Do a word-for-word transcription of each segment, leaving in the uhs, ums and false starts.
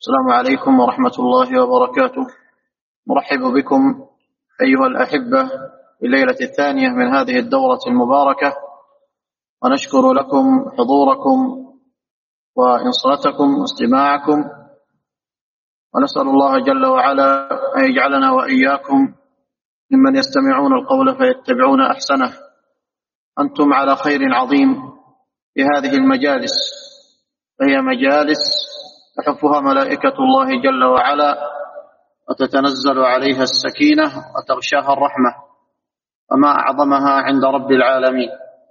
السلام عليكم ورحمة الله وبركاته. نرحب بكم أيها الأحبة في الليلة الثانية من هذه الدورة المباركة، ونشكر لكم حضوركم وإنصاتكم واستماعكم، ونسأل الله جل وعلا أن يجعلنا وإياكم ممن يستمعون القول فيتبعون أحسنه. أنتم على خير عظيم في هذه المجالس، فهي مجالس تحفها ملائكة الله جل وعلا وتتنزل عليها السكينة وتغشاها الرحمة، وما أعظمها عند رب العالمين.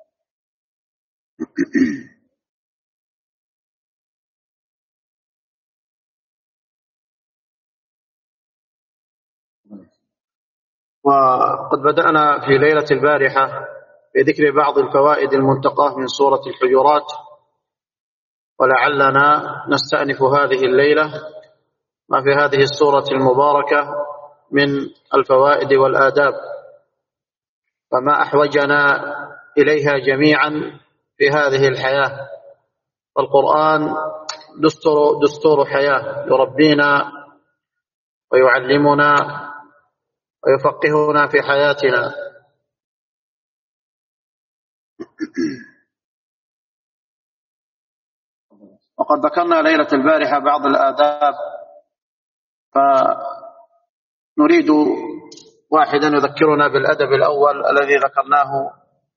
وقد بدأنا في ليلة البارحة بذكر بعض الفوائد المنتقاة من سورة الحجرات، ولعلنا نستأنف هذه الليلة ما في هذه السورة المباركة من الفوائد والآداب، فما أحوجنا إليها جميعا في هذه الحياة. القرآن دستور, دستور حياة يربينا ويعلمنا ويفقهنا في حياتنا. وقد ذكرنا ليلة البارحة بعض الآداب، فنريد واحدا يذكرنا بالأدب الأول الذي ذكرناه.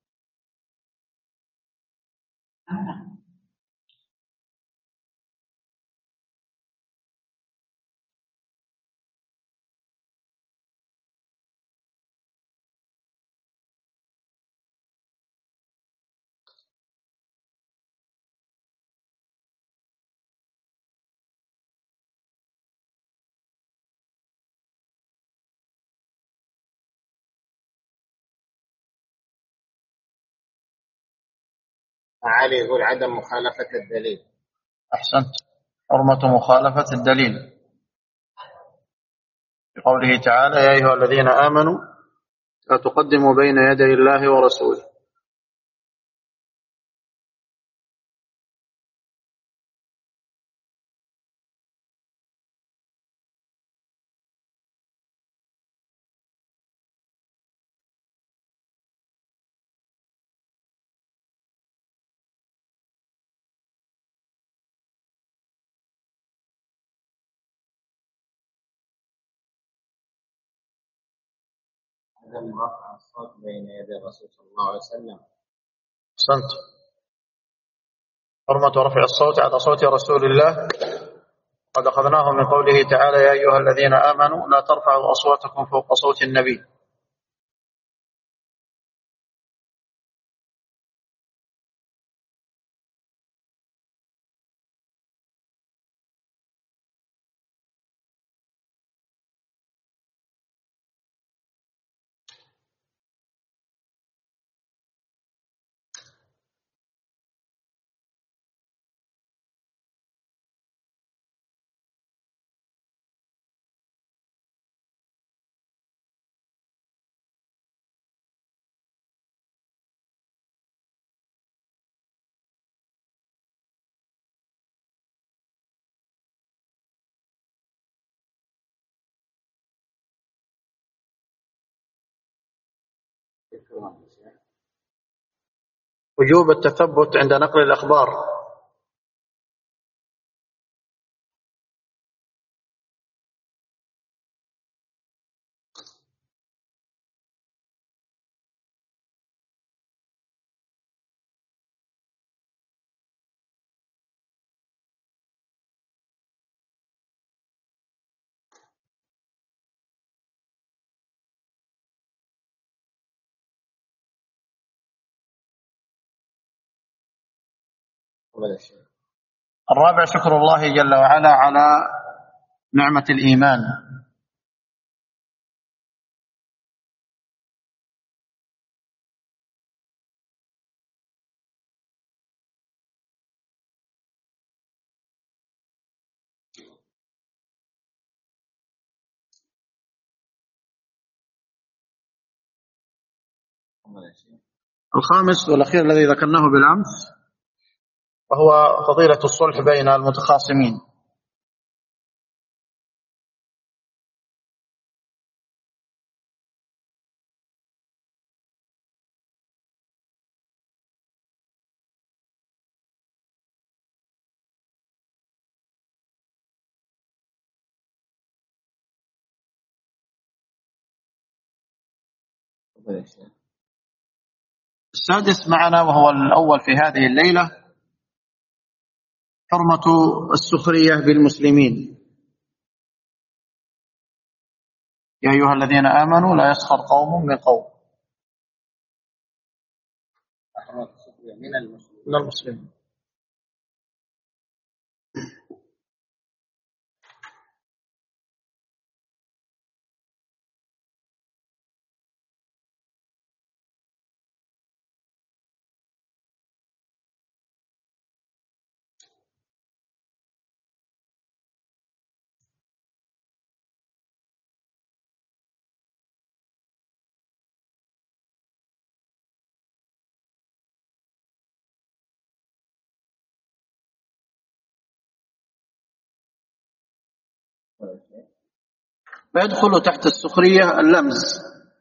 علي يقول عدم مخالفة الدليل. أحسنت، حرمة مخالفة الدليل بقوله تعالى: يا أيها الذين آمنوا لا تقدموا بين يدي الله ورسوله. عدم رفع الصوت بين يدي الرسول صلى الله عليه وسلم. أحسنت، حرمة رفع الصوت على صوت رسول الله قد أخذناه من قوله تعالى: يا أيها الذين آمنوا لا ترفعوا أصواتكم فوق صوت النبي. وجوب التثبت عند نقل الأخبار. الرابع شكر الله جل وعلا على نعمة الإيمان. الخامس والأخير الذي ذكرناه بالأمس وهو فضيلة الصلح بين المتخاصمين. السادس معنا وهو الأول في هذه الليلة حرمة السخرية بالمسلمين. يا أيها الذين آمنوا لا يسخر قوم من قوم. حرمة السخرية من المسلمين من المسلمين. ويدخل تحت السخرية اللمز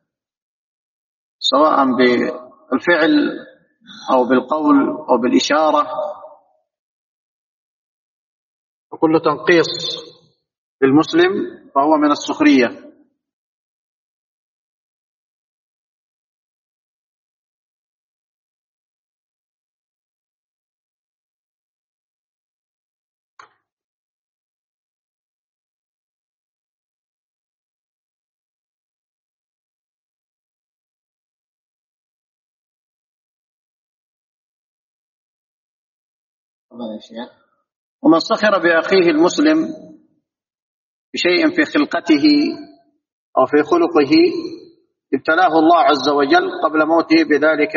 سواء بالفعل أو بالقول أو بالإشارة، وكل تنقيص للمسلم فهو من السخرية. ومن سخر بأخيه المسلم بشيء في خلقته أو في خلقه ابتلاه الله عز وجل قبل موته بذلك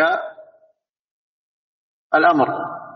الأمر.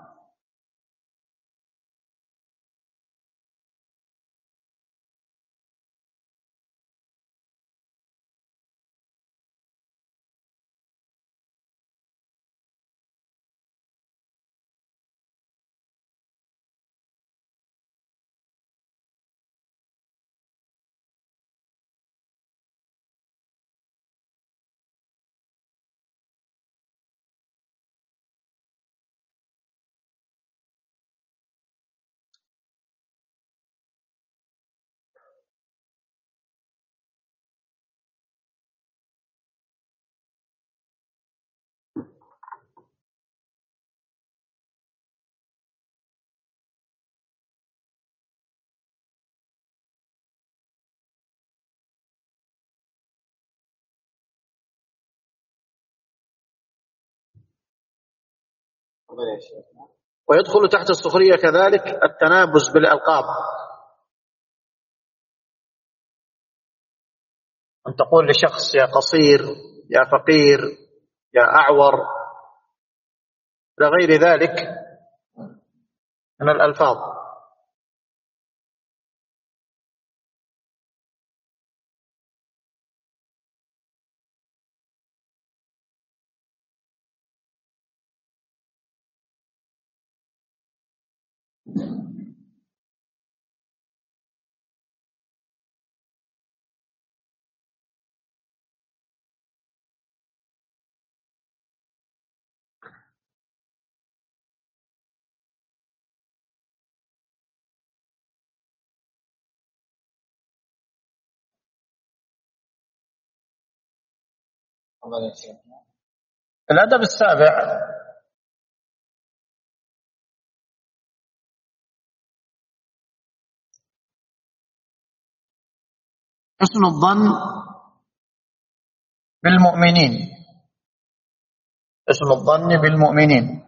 ويدخل تحت السخرية كذلك التنابز بالألقاب، أن تقول لشخص يا قصير يا فقير يا أعور إلى غير ذلك من الألفاظ. الأدب السابع حسن الظن بالمؤمنين. حسن الظن بالمؤمنين.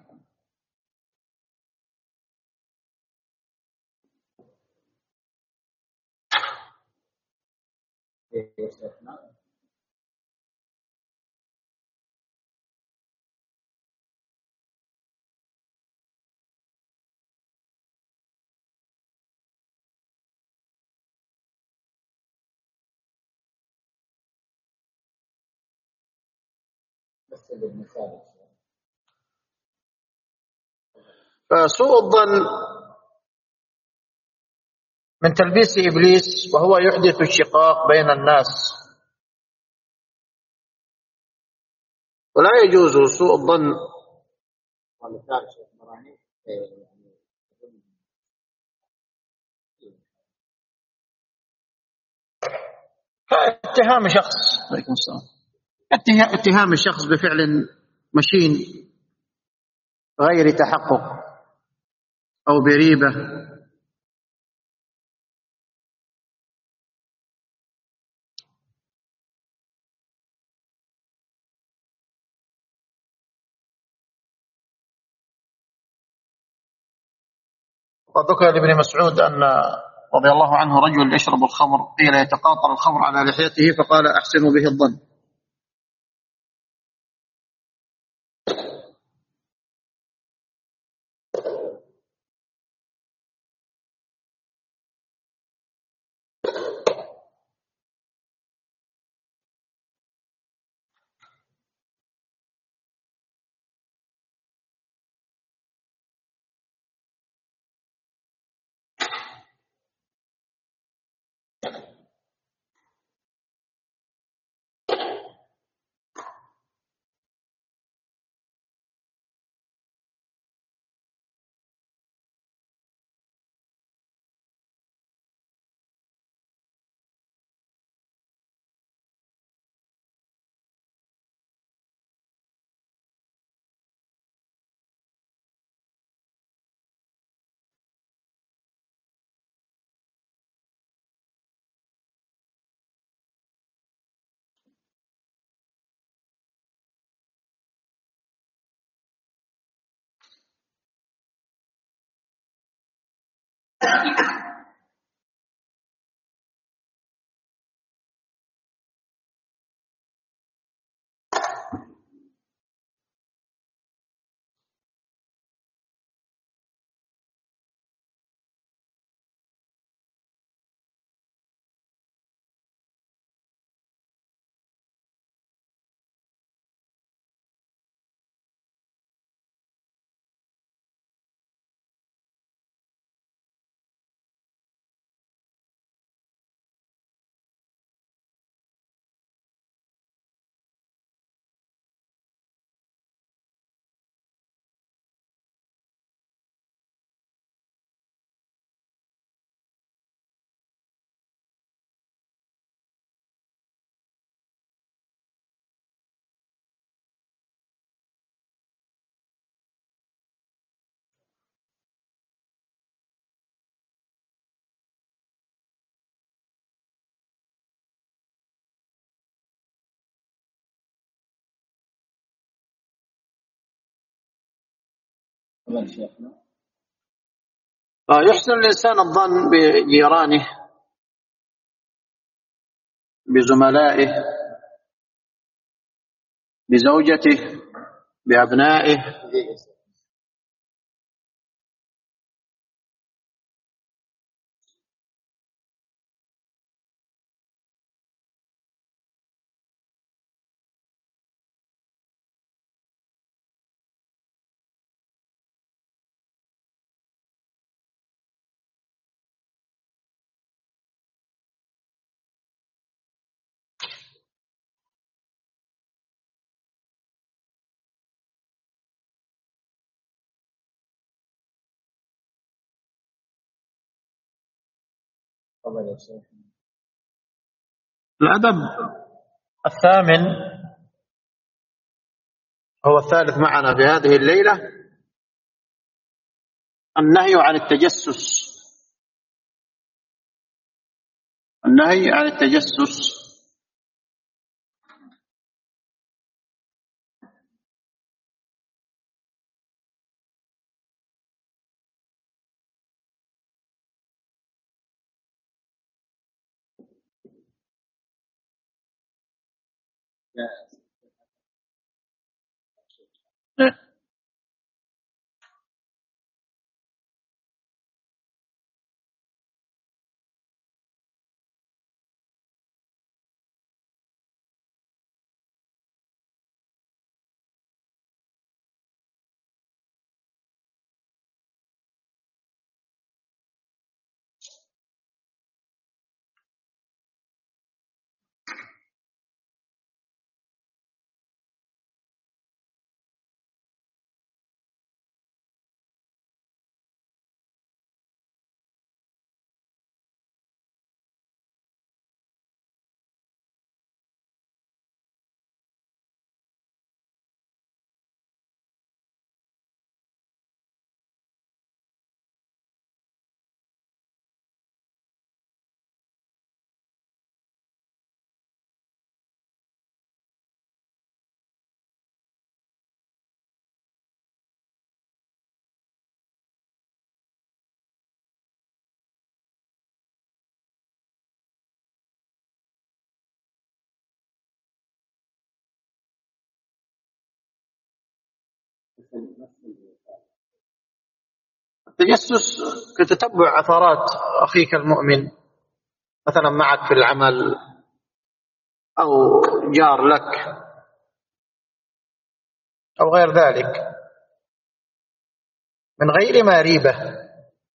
فسوء الظن من تلبيس إبليس وهو يحدث الشقاق بين الناس، ولا يجوز سوء الظن كاتهام شخص عليكم السلام اتهام الشخص بفعل مشين غير تحقق أو بريبة. وقد ذكر لابن مسعود أن رضي الله عنه رجل يشرب الخمر، قيل يتقاطر الخمر على لحيته فقال أحسن به الظن. يحسن الإنسان الظن بجيرانه، بزملائه، بزوجته، بأبنائه. الأدب الثامن هو الثالث معنا في هذه الليلة، النهي عن التجسس. النهي عن التجسس. التجسس كتتبع عثرات أخيك المؤمن، مثلا معك في العمل أو جار لك أو غير ذلك من غير ما ريبة.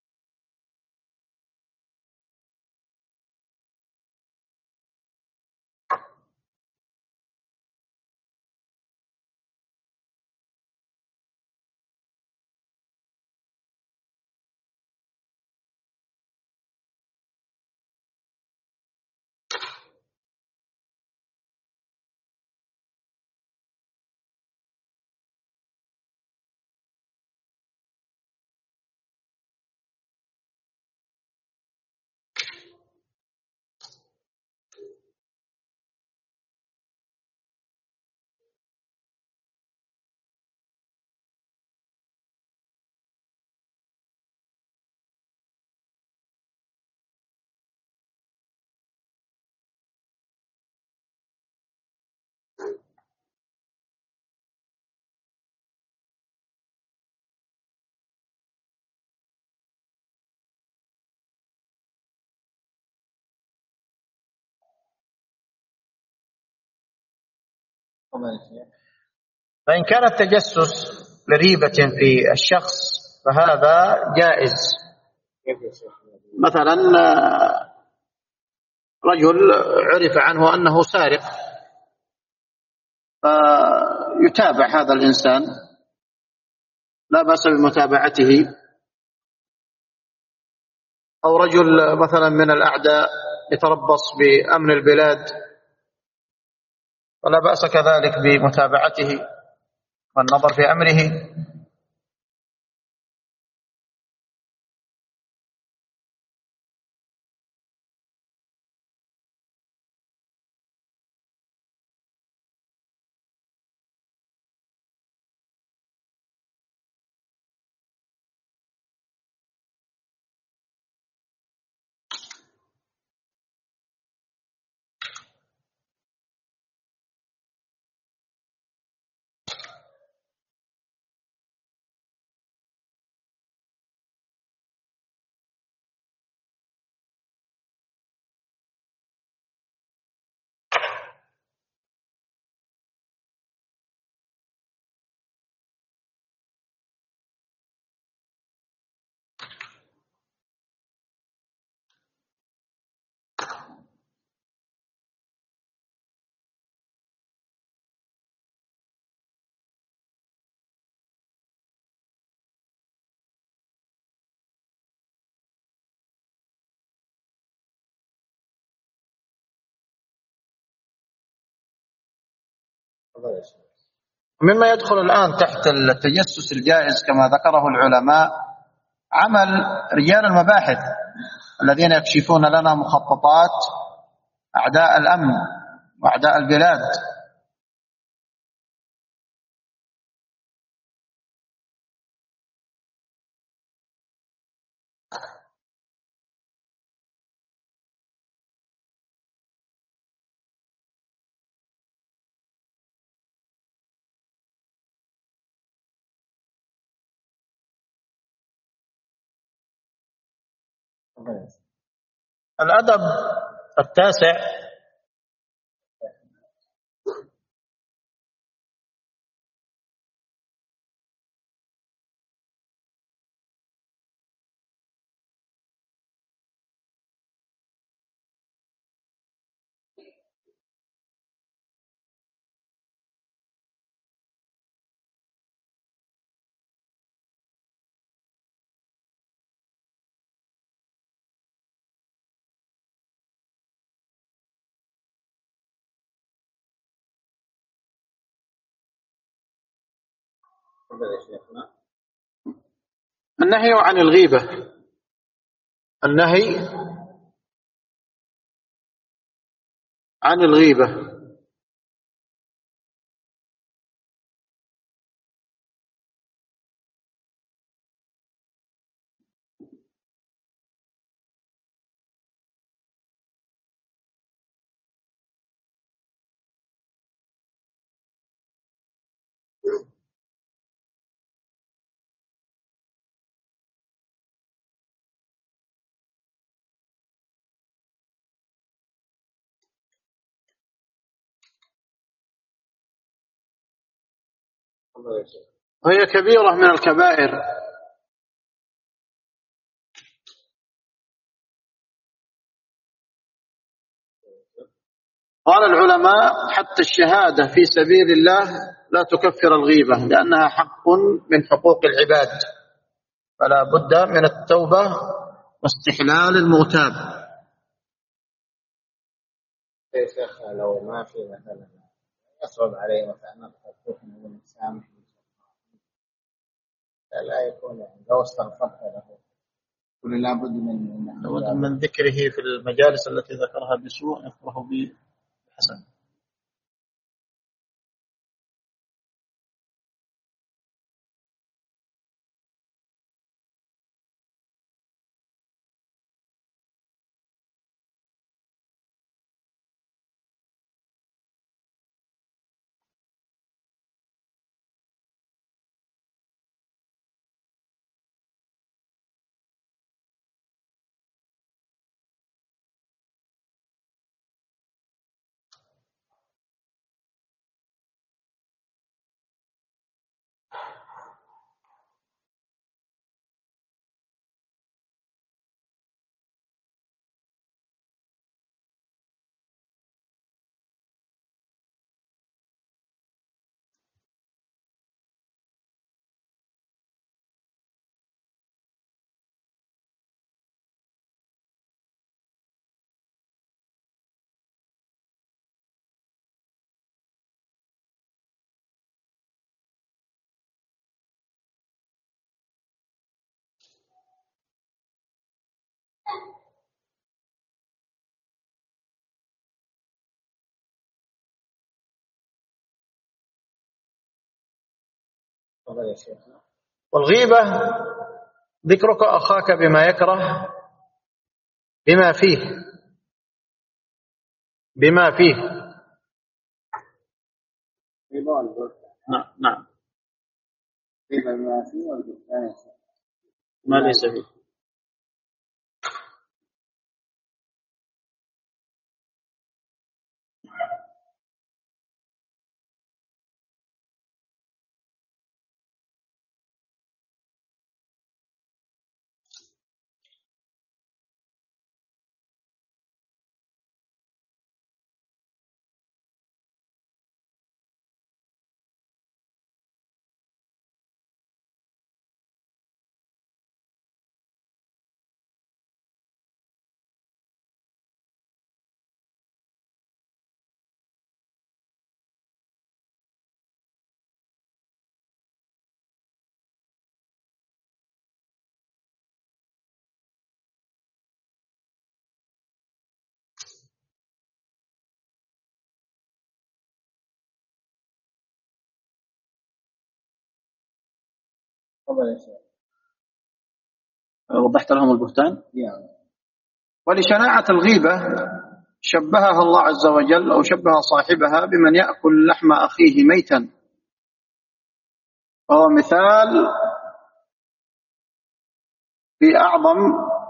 فإن كان التجسس لريبة في الشخص فهذا جائز. مثلا رجل عرف عنه أنه سارق فيتابع هذا الإنسان، لا بأس بمتابعته. أو رجل مثلا من الأعداء يتربص بأمن البلاد فلا بأس كذلك بمتابعته والنظر في أمره. مما يدخل الآن تحت التجسس الجائز كما ذكره العلماء عمل رجال المباحث الذين يكشفون لنا مخططات أعداء الأمن وأعداء البلاد. الأدب التاسع النهي عن الغيبة. النهي عن الغيبة وهي كبيرة من الكبائر. قال العلماء حتى الشهادة في سبيل الله لا تكفر الغيبة، لأنها حق من حقوق العباد، فلا بد من التوبة واستحلال المغتاب. يا شيخ لو ما في مثلا يصعب عليه مثلا الحكم من السامح لا يكون يعني لو استغفرت له كل لابد من لابد من ذكره في المجالس التي ذكرها بسوء يذكره بحسن. والغيبة ذكرك أخاك بما يكره بما فيه بما فيه نعم نعم ما ليس فيه. وضحت لهم البهتان. ولشناعة الغيبة شبهها الله عز وجل أو شبه صاحبها بمن يأكل لحم أخيه ميتا، وهو مثال في أعظم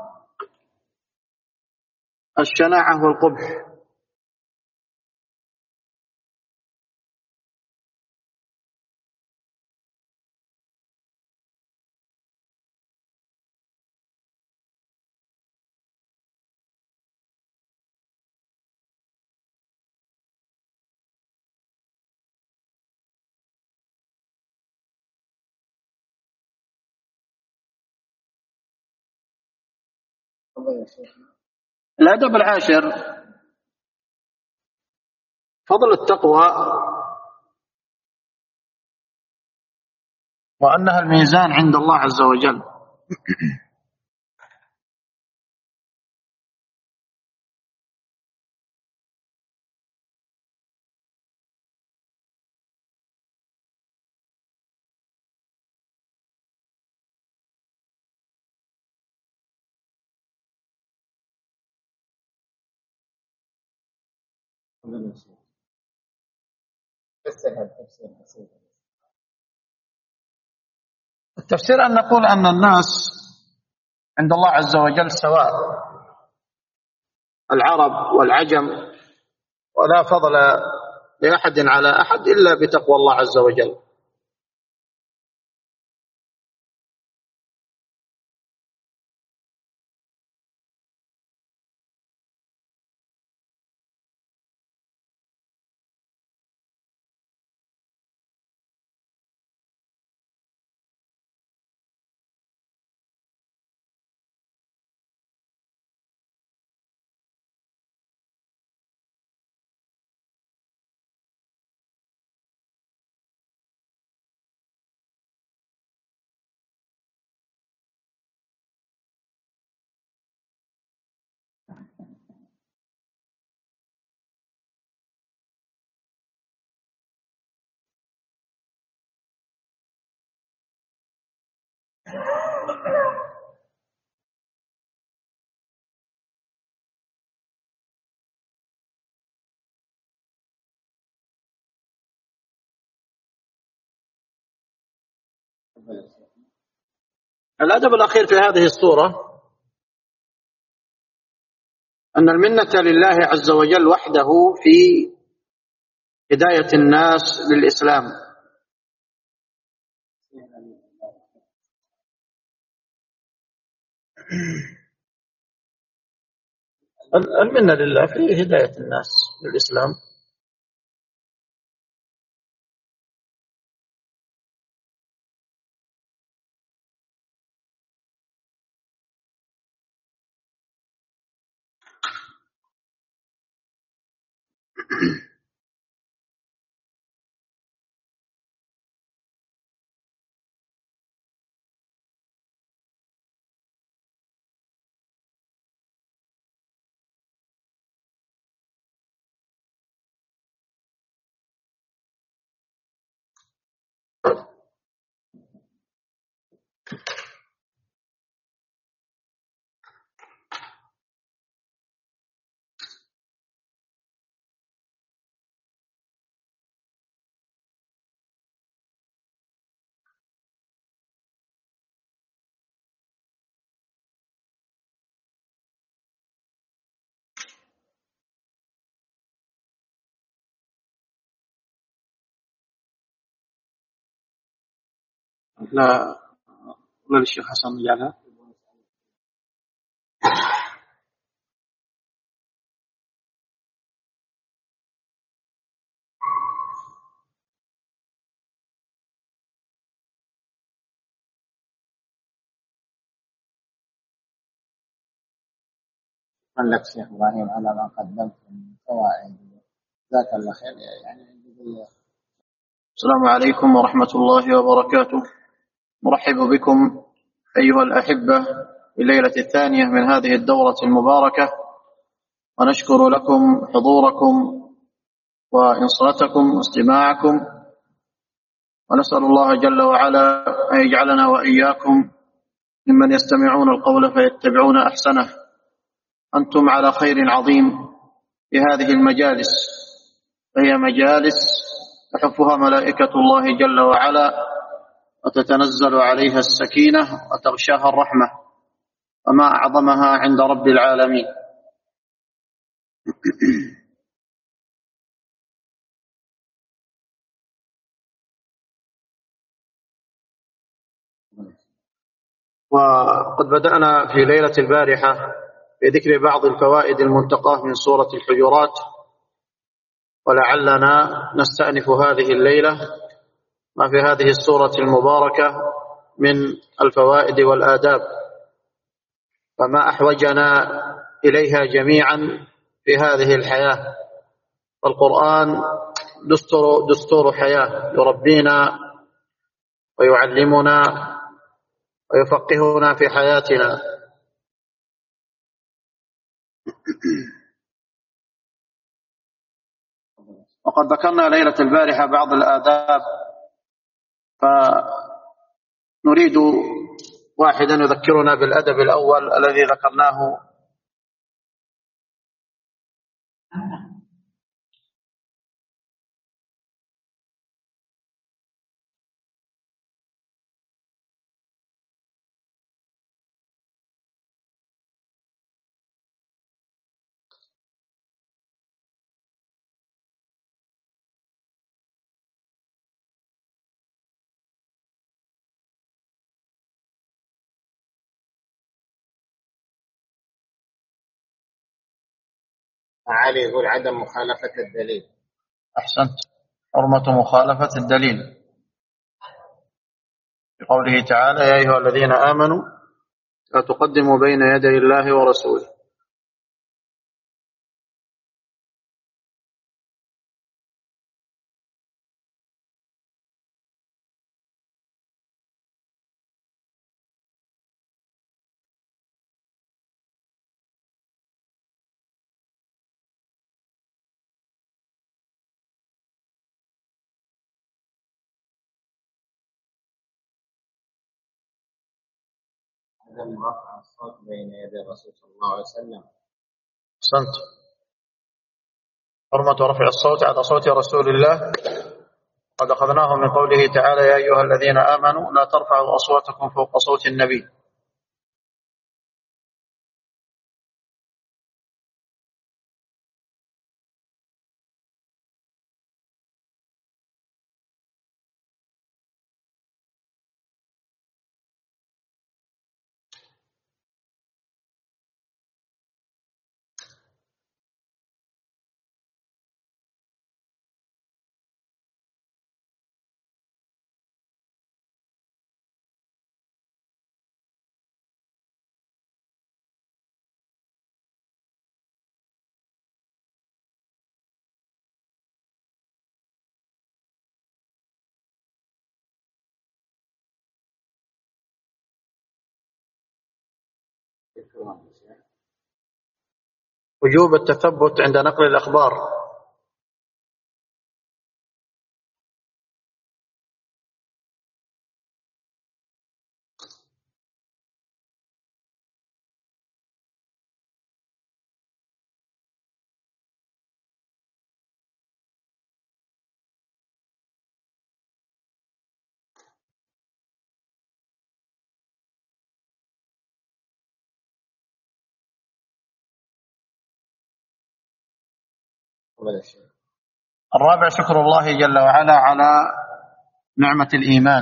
الشناعة والقبح. الأدب العاشر فضل التقوى، وأنها الميزان عند الله عز وجل. التفسير أن نقول أن الناس عند الله عز وجل سواء، العرب والعجم، ولا فضل لأحد على أحد إلا بتقوى الله عز وجل. الأدب الأخير في هذه السورة أن المنة لله عز وجل وحده في هداية الناس للإسلام. المنة لله في هداية الناس للإسلام. لا ولا الشيخ حسن يجعلها. شكرا لك شيخ إبراهيم على ما قدمت من فوائد. جزاك الله خير. يعني السلام عليكم ورحمة الله وبركاته. مرحب بكم أيها الأحبة في الليلة الثانية من هذه الدورة المباركة، ونشكر لكم حضوركم وإنصاتكم واستماعكم، ونسأل الله جل وعلا أن يجعلنا وإياكم ممن يستمعون القول فيتبعون أحسنه. أنتم على خير عظيم في هذه المجالس، فهي مجالس تحفها ملائكة الله جل وعلا وتتنزل عليها السكينة وتغشاها الرحمة، وما أعظمها عند رب العالمين. وقد بدأنا في ليلة البارحة بذكر بعض الفوائد المنتقاة من سورة الحجرات، ولعلنا نستأنف هذه الليلة ما في هذه السورة المباركة من الفوائد والآداب، فما أحوجنا إليها جميعا في هذه الحياة. فالقرآن دستور, دستور حياة يربينا ويعلمنا ويفقهنا في حياتنا. وقد ذكرنا ليلة البارحة بعض الآداب، فنريد واحدا يذكرنا بالأدب الأول الذي ذكرناه. علي يقول عدم مخالفة الدليل. أحسنت، حرمة مخالفة الدليل بقوله تعالى: يا أيها الذين آمنوا لا تقدموا بين يدي الله ورسوله. يتم رفع الصوت بين يدي الرسول صلى الله عليه وسلم؟ أحسنت. حرمة رفع الصوت على صوت رسول الله قد أخذناه من قوله تعالى: يا أيها الذين آمنوا لا ترفعوا أصواتكم فوق صوت النبي. وجوب التثبت عند نقل الأخبار. الرابع شكر الله جل وعلا على نعمة الإيمان.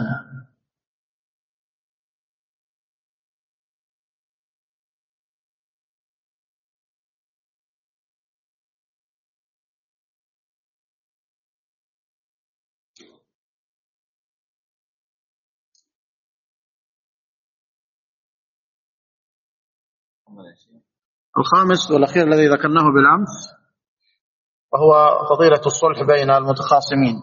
الخامس والأخير الذي ذكرناه بالأمس وهو فضيلة الصلح بين المتخاصمين.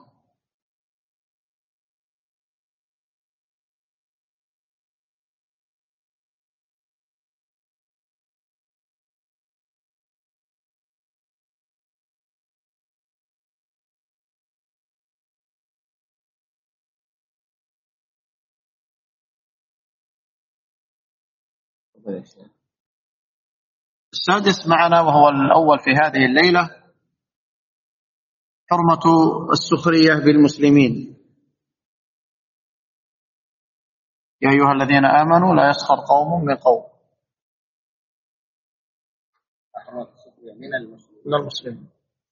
السادس معنا وهو الأول في هذه الليلة حرمة السخرية بالمسلمين. يا أيها الذين آمنوا لا يسخر قوم من قوم. حرمة السخرية من المسلمين. من المسلمين.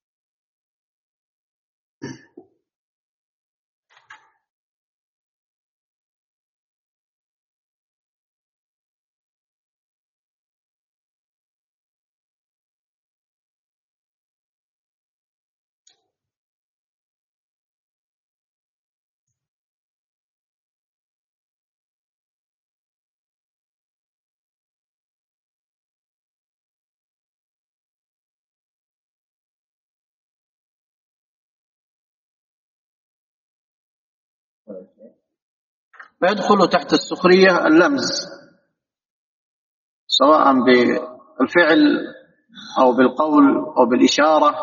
ويدخل تحت السخرية اللمز سواء بالفعل أو بالقول أو بالإشارة،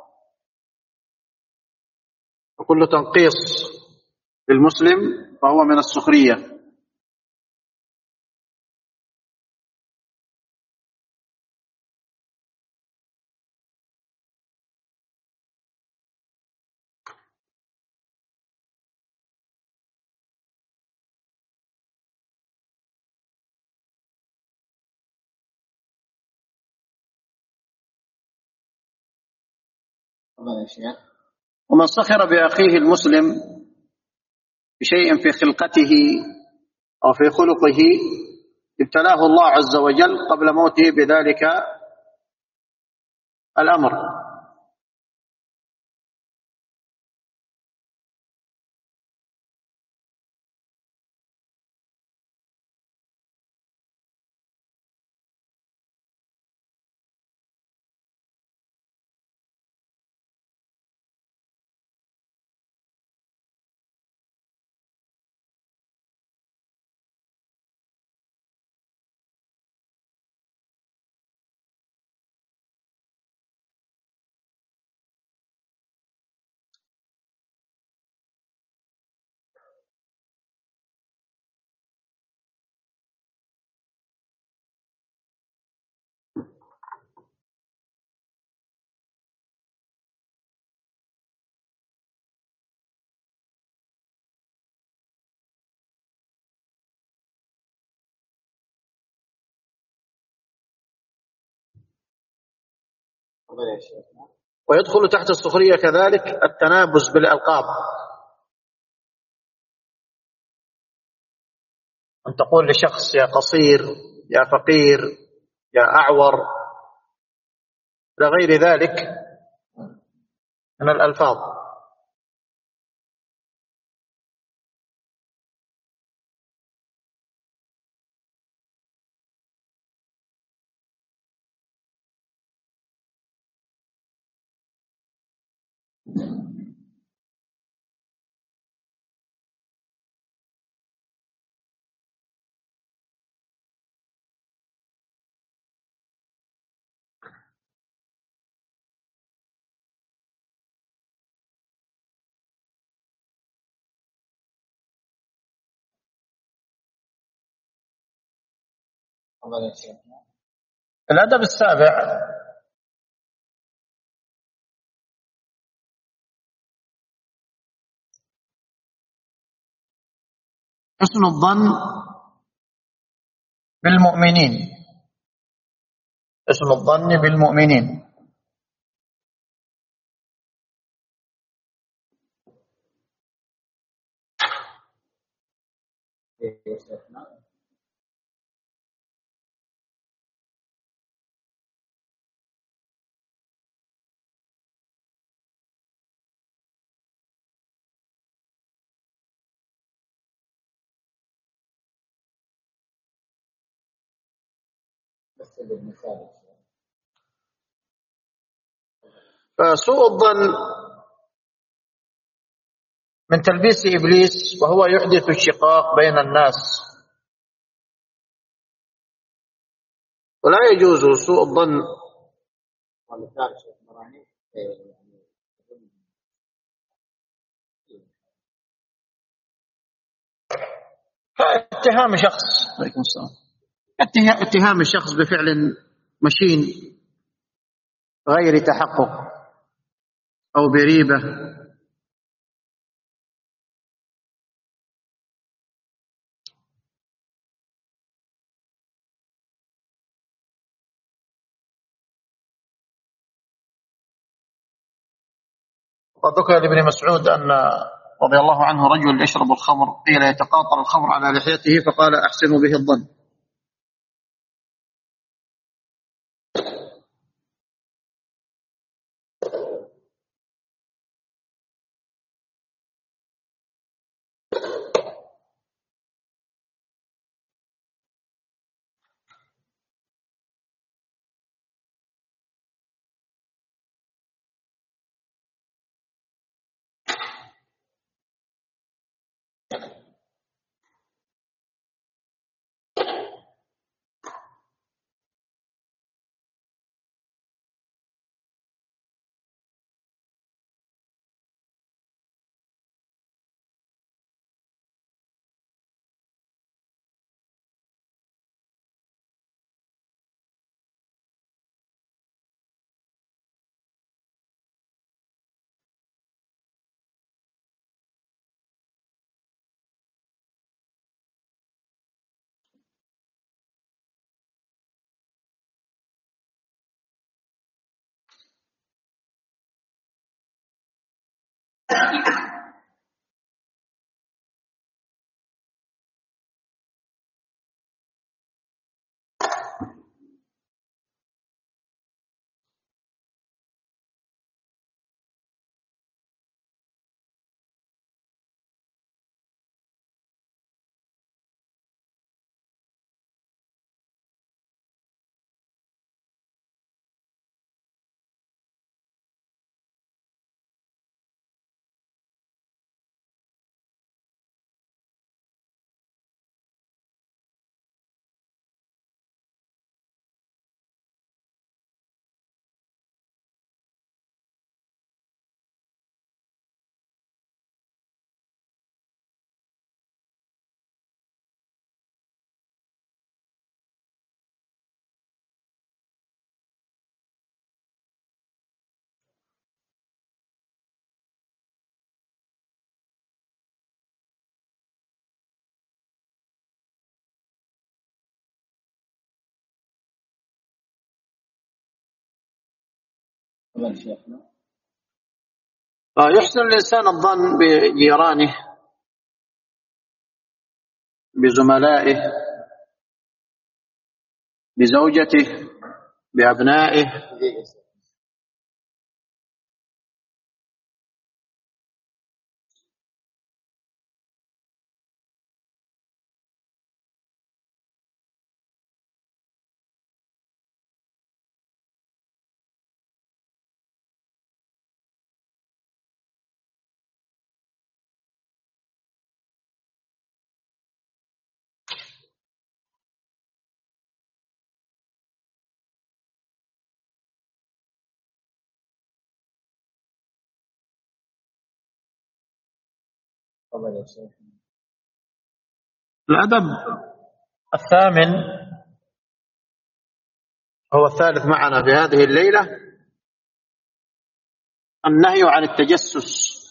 وكل تنقيص للمسلم فهو من السخرية. ومن سخر بأخيه المسلم بشيء في خلقته أو في خلقه ابتلاه الله عز وجل قبل موته بذلك الأمر. تفضل يا شيخ. ويدخل تحت السخرية كذلك التنابز بالألقاب، أن تقول لشخص يا قصير، يا فقير، يا أعور، إلى غير ذلك من الألفاظ. تفضل يا شيخ. الأدب السابع: حسن الظن بالمؤمنين. حسن الظن بالمؤمنين. إيه يا شيخ. نعم. بس بالمثال يا شيخ. فسوء الظن من تلبيس إبليس، وهو يحدث الشقاق بين الناس، ولا يجوز سوء الظن. ومثال شيخ إبراهيم. إيه يعني كاتهام شخص، عليكم السلام، اتها- اتهام الشخص بفعل مشين غير تحقق أو بريبة. وقد ذكر لابن مسعود أن رضي الله عنه رجل يشرب الخمر، قيل يتقاطر الخمر على لحيته، فقال أحسن به الظن. تمام شيخنا. يحسن الإنسان الظن بجيرانه، بزملائه، بزوجته، بأبنائه. تفضل يا شيخ. الأدب الثامن هو الثالث معنا في هذه الليلة، النهي عن التجسس.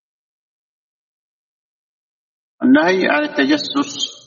النهي عن التجسس.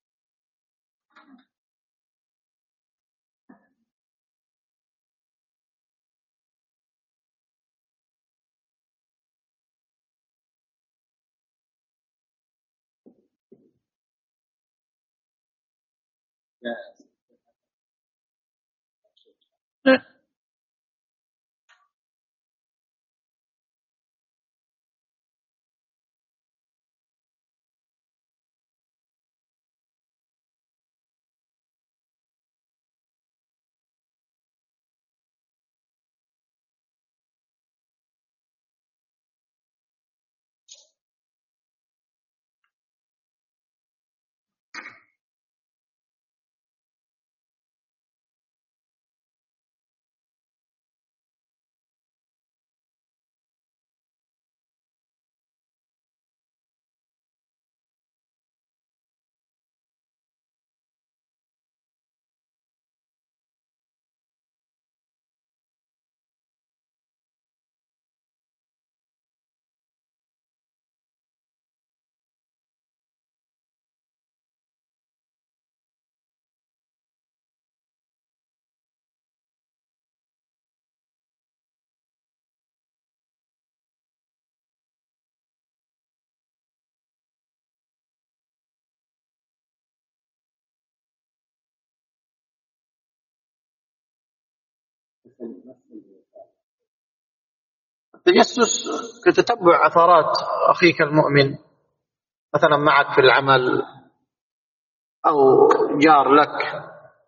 التجسس كتتبع عثرات أخيك المؤمن، مثلا معك في العمل أو جار لك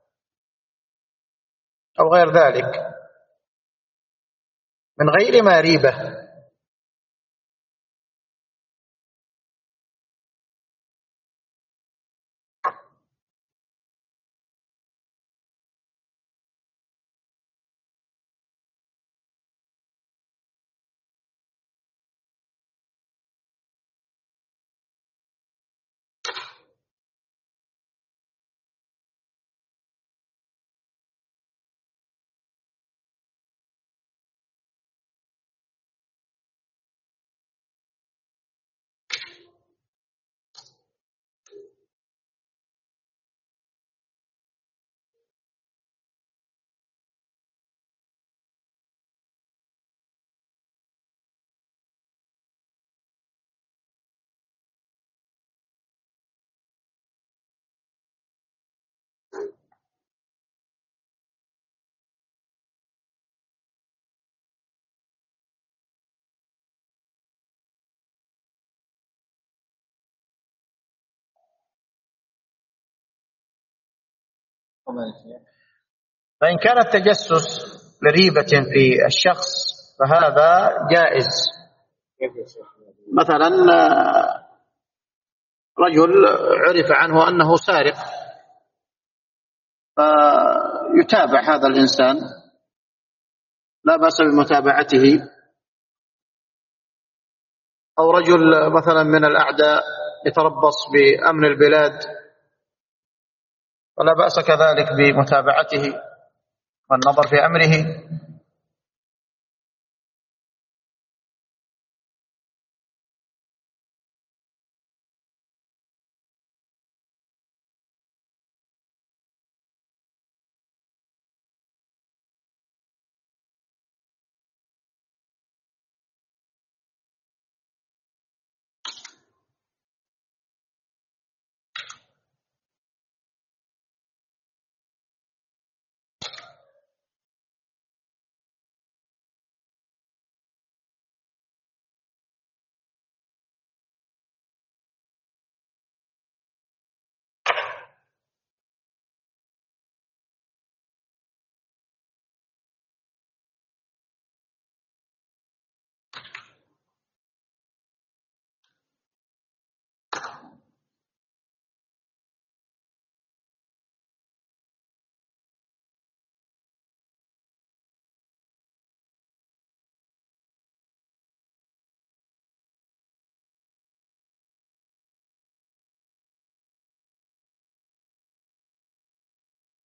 أو غير ذلك، من غير ما ريبة. فإن كان التجسس لريبة في الشخص فهذا جائز. مثلا رجل عرف عنه أنه سارق، فيتابع هذا الإنسان، لا بأس بمتابعته. أو رجل مثلا من الأعداء يتربص بأمن البلاد، ولا بأس كذلك بمتابعته والنظر في أمره.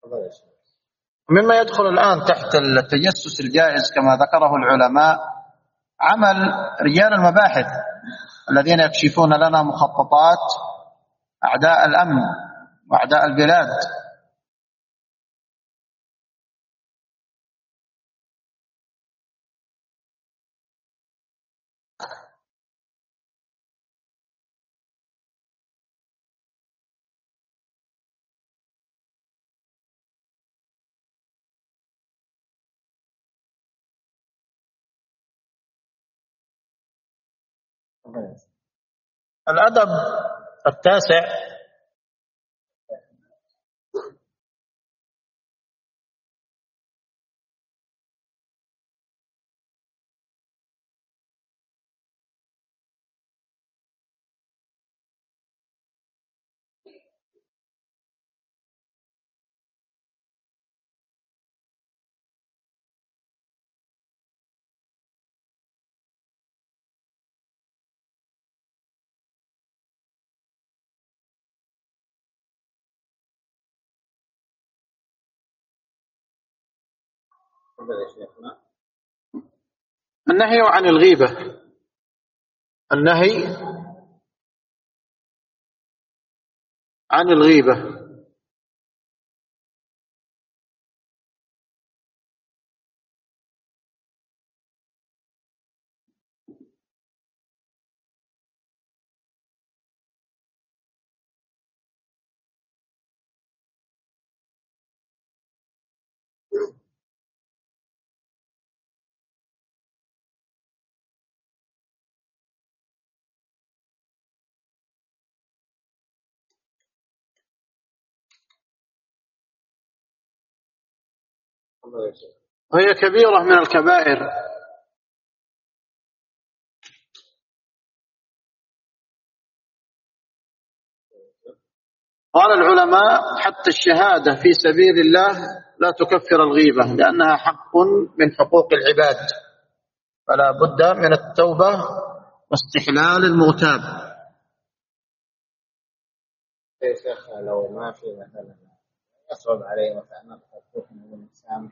مما يدخل الآن تحت التجسس الجائز كما ذكره العلماء عمل رجال المباحث الذين يكشفون لنا مخططات أعداء الأمن وأعداء البلاد. الأدب التاسع النهي عن الغيبة. النهي عن الغيبة وهي كبيرة من الكبائر. قال العلماء حتى الشهادة في سبيل الله لا تكفر الغيبة لأنها حق من حقوق العباد، فلا بد من التوبة واستحلال المغتاب. يا شيخ لو ما في مثلا يصعب عليه مثلا الحكم والمسامح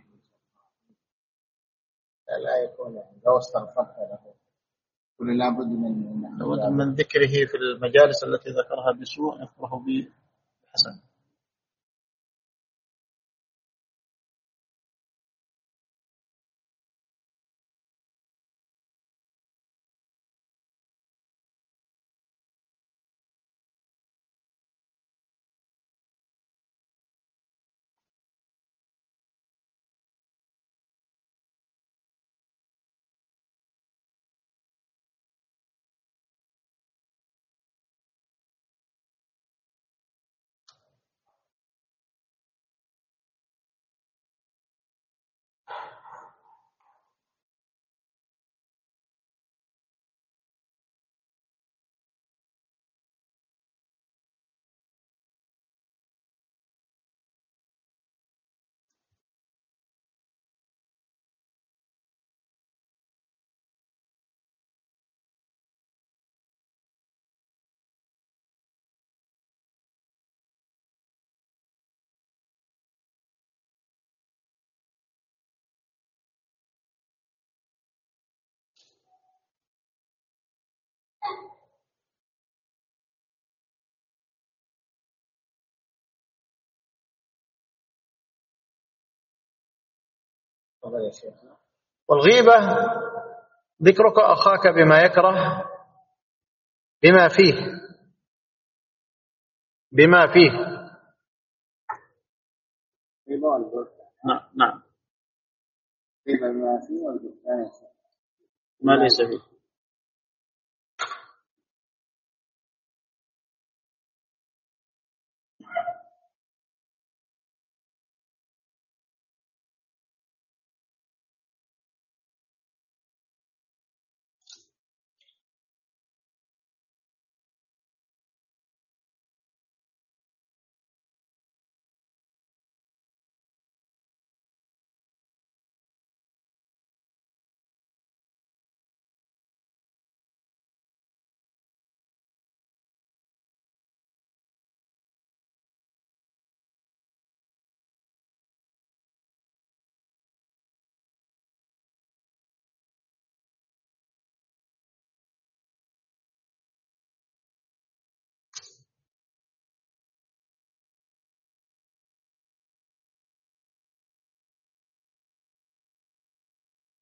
لا يكون يعني لو استغفرت له قل لابد من لابد من ذكره في المجالس التي ذكرها بسوء يذكره بحسن. والغيبة ذكرك أخاك بما يكره بما فيه بما فيه نعم نعم ما ليس فيه.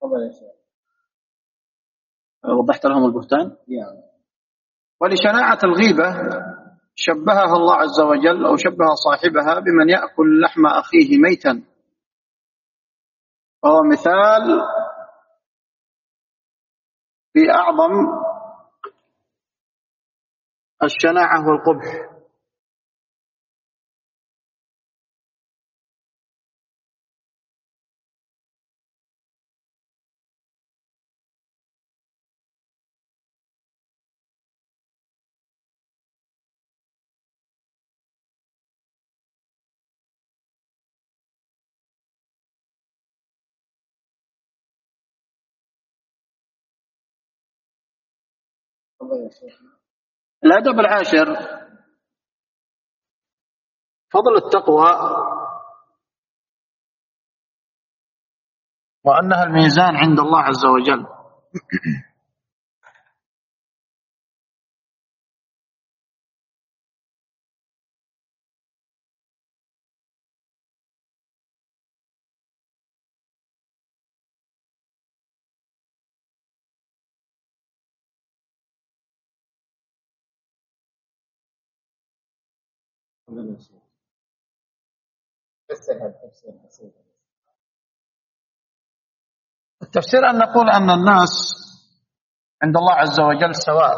تفضل يا شيخ. وضحت لهم البهتان. يعني ولشناعة الغيبة شبهها الله عز وجل أو شبه صاحبها بمن يأكل لحم أخيه ميتا، وهو مثال في أعظم الشناعة والقبح. تفضل يا شيخ. الأدب العاشر فضل التقوى، وأنها الميزان عند الله عز وجل. تفضل يا شيخ. فسر هذا تفسير بسيط. التفسير أن نقول أن الناس عند الله عز وجل سواء،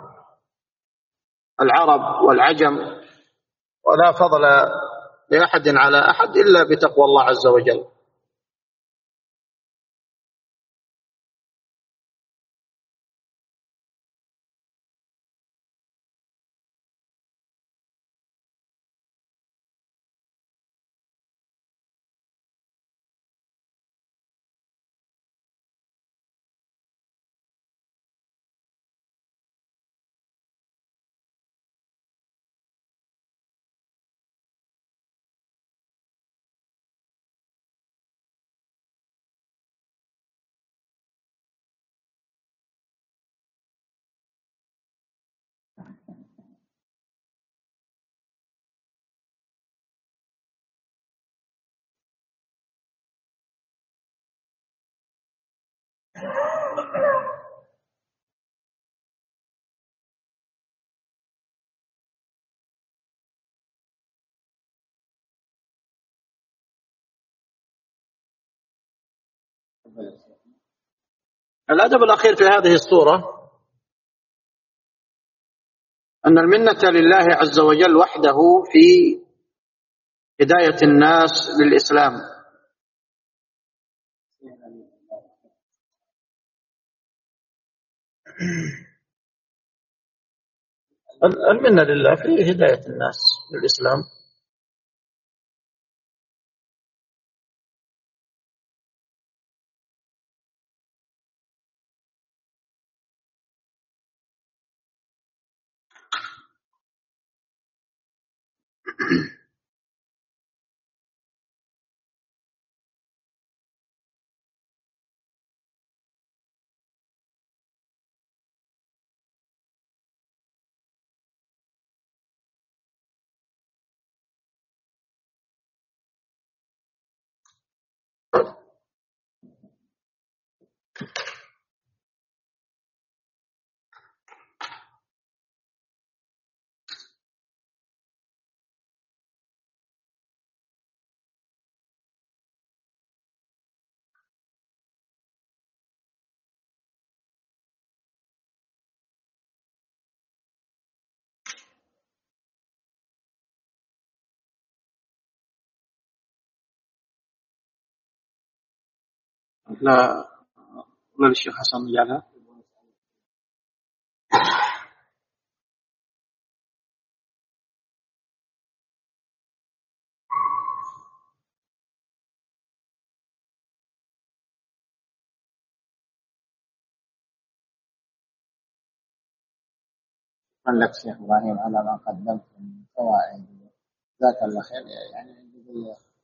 العرب والعجم، ولا فضل لأحد على أحد إلا بتقوى الله عز وجل. تفضل يا شيخ. الأدب الأخير في هذه السورة أن المنة لله عز وجل وحده في هداية الناس للإسلام. المنة لله في هداية الناس للإسلام. لا، ولا للشيخ حسن مجالها. شكرا لك شيخ إبراهيم على ما قدمت من فوائد. جزاك الله خير. يعني عندي